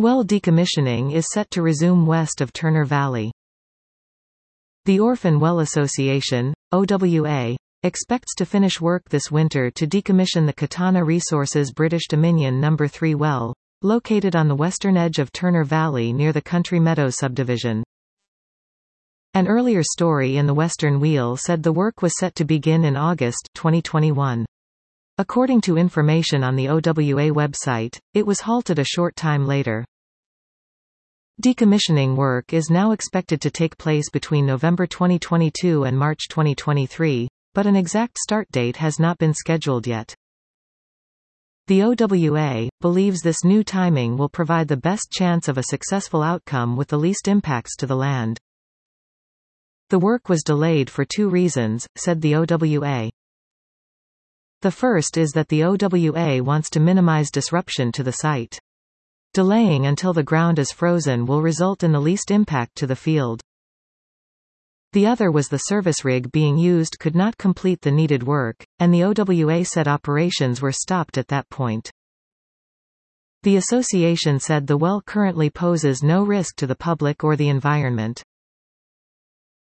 Well decommissioning is set to resume west of Turner Valley. The Orphan Well Association, OWA, expects to finish work this winter to decommission the Katana Resources British Dominion No. 3 well, located on the western edge of Turner Valley near the Country Meadows subdivision. An earlier story in the Western Wheel said the work was set to begin in August 2021. According to information on the OWA website, it was halted a short time later. Decommissioning work is now expected to take place between November 2022 and March 2023, but an exact start date has not been scheduled yet. The OWA believes this new timing will provide the best chance of a successful outcome with the least impacts to the land. The work was delayed for two reasons, said the OWA. The first is that the OWA wants to minimize disruption to the site. Delaying until the ground is frozen will result in the least impact to the field. The other was the service rig being used could not complete the needed work, and the OWA said operations were stopped at that point. The association said the well currently poses no risk to the public or the environment.